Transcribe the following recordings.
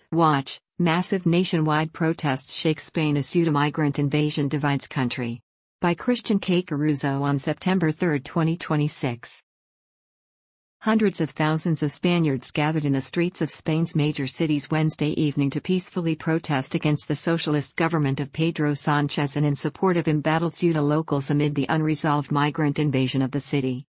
Watch, massive nationwide protests shake Spain as Ceuta migrant invasion divides country. By Christian K. Caruso on September 3, 2026. Hundreds of thousands of Spaniards gathered in the streets of Spain's major cities Wednesday evening to peacefully protest against the socialist government of Pedro Sánchez and in support of embattled Ceuta locals amid the unresolved migrant invasion of the city.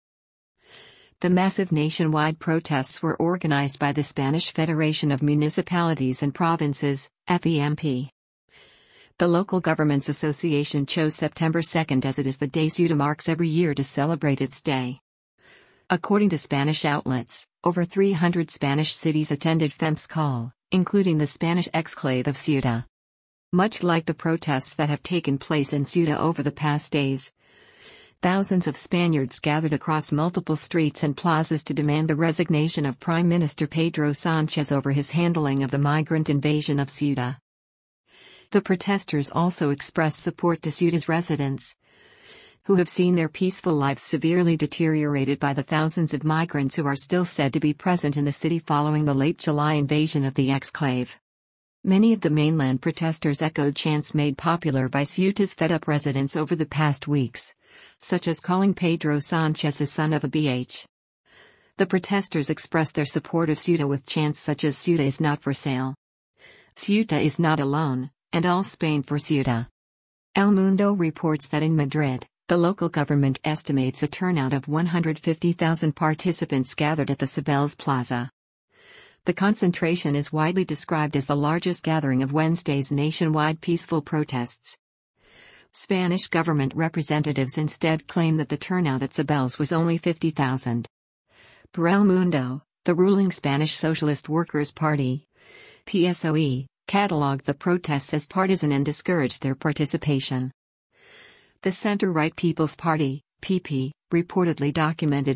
The massive nationwide protests were organized by the Spanish Federation of Municipalities and Provinces, FEMP. The local governments association chose September 2 as it is the day Ceuta marks every year to celebrate its day. According to Spanish outlets, over 300 Spanish cities attended FEMP's call, including the Spanish exclave of Ceuta. Much like the protests that have taken place in Ceuta over the past days, thousands of Spaniards gathered across multiple streets and plazas to demand the resignation of Prime Minister Pedro Sánchez over his handling of the migrant invasion of Ceuta. The protesters also expressed support to Ceuta's residents, who have seen their peaceful lives severely deteriorated by the thousands of migrants who are still said to be present in the city following the late July invasion of the exclave. Many of the mainland protesters echoed chants made popular by Ceuta's fed-up residents over the past weeks, such as calling Pedro Sánchez a son of a bitch. The protesters expressed their support of Ceuta with chants such as Ceuta is not for sale, Ceuta is not alone, and all Spain for Ceuta. El Mundo reports that in Madrid, the local government estimates a turnout of 150,000 participants gathered at the Cibeles Plaza. The concentration is widely described as the largest gathering of Wednesday's nationwide peaceful protests. Spanish government representatives instead claim that the turnout at Cibeles was only 50,000. Per El Mundo, the ruling Spanish Socialist Workers' Party, PSOE, catalogued the protests as partisan and discouraged their participation. The center-right People's Party, PP, reportedly documented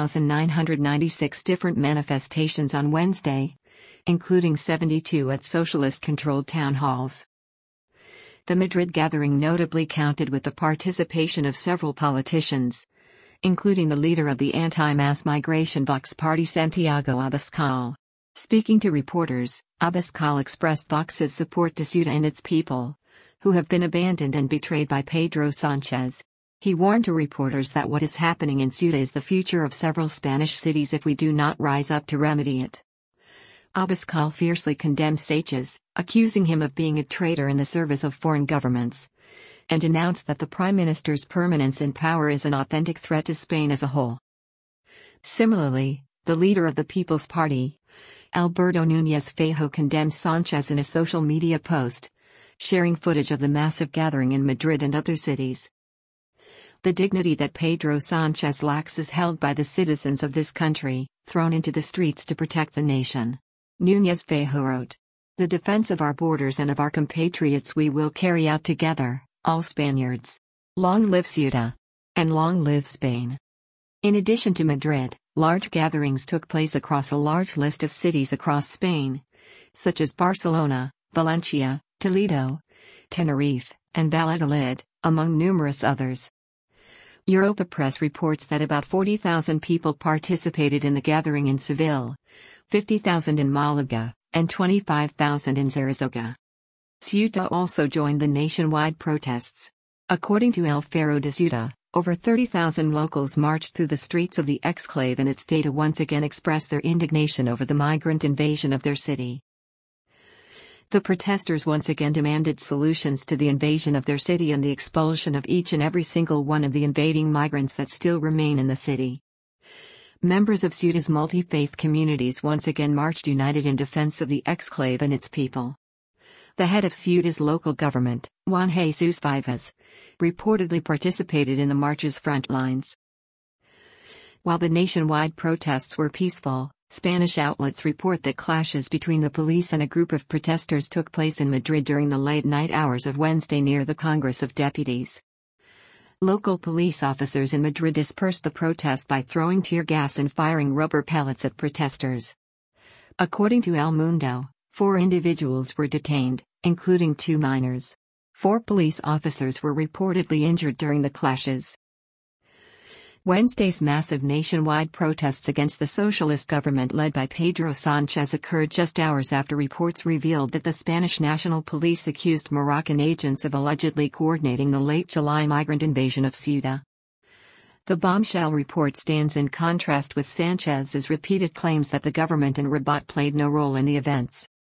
1,996 different manifestations on Wednesday, including 72 at socialist-controlled town halls. The Madrid gathering notably counted with the participation of several politicians, including the leader of the anti-mass migration Vox party Santiago Abascal. Speaking to reporters, Abascal expressed Vox's support to Ceuta and its people, who have been abandoned and betrayed by Pedro Sánchez. He warned to reporters that what is happening in Ceuta is the future of several Spanish cities if we do not rise up to remedy it. Abascal fiercely condemned Sánchez, accusing him of being a traitor in the service of foreign governments, and announced that the Prime Minister's permanence in power is an authentic threat to Spain as a whole. Similarly, the leader of the People's Party, Alberto Núñez Feijóo, condemned Sánchez in a social media post, sharing footage of the massive gathering in Madrid and other cities. The dignity that Pedro Sánchez lacks is held by the citizens of this country, thrown into the streets to protect the nation. Núñez Feijóo wrote, "The defense of our borders and of our compatriots we will carry out together, all Spaniards. Long live Ceuta! And long live Spain!" In addition to Madrid, large gatherings took place across a large list of cities across Spain, such as Barcelona, Valencia, Toledo, Tenerife, and Valladolid, among numerous others. Europa Press reports that about 40,000 people participated in the gathering in Seville, 50,000 in Malaga, and 25,000 in Zaragoza. Ceuta also joined the nationwide protests. According to El Faro de Ceuta, over 30,000 locals marched through the streets of the exclave in its day to once again express their indignation over the migrant invasion of their city. The protesters once again demanded solutions to the invasion of their city and the expulsion of each and every single one of the invading migrants that still remain in the city. Members of Ceuta's multi-faith communities once again marched united in defense of the exclave and its people. The head of Ceuta's local government, Juan Jesus Vivas, reportedly participated in the march's front lines. While the nationwide protests were peaceful, Spanish outlets report that clashes between the police and a group of protesters took place in Madrid during the late-night hours of Wednesday near the Congress of Deputies. Local police officers in Madrid dispersed the protest by throwing tear gas and firing rubber pellets at protesters. According to El Mundo, 4 individuals were detained, including 2 minors. 4 police officers were reportedly injured during the clashes. Wednesday's massive nationwide protests against the socialist government led by Pedro Sanchez occurred just hours after reports revealed that the Spanish National Police accused Moroccan agents of allegedly coordinating the late July migrant invasion of Ceuta. The bombshell report stands in contrast with Sanchez's repeated claims that the government in Rabat played no role in the events.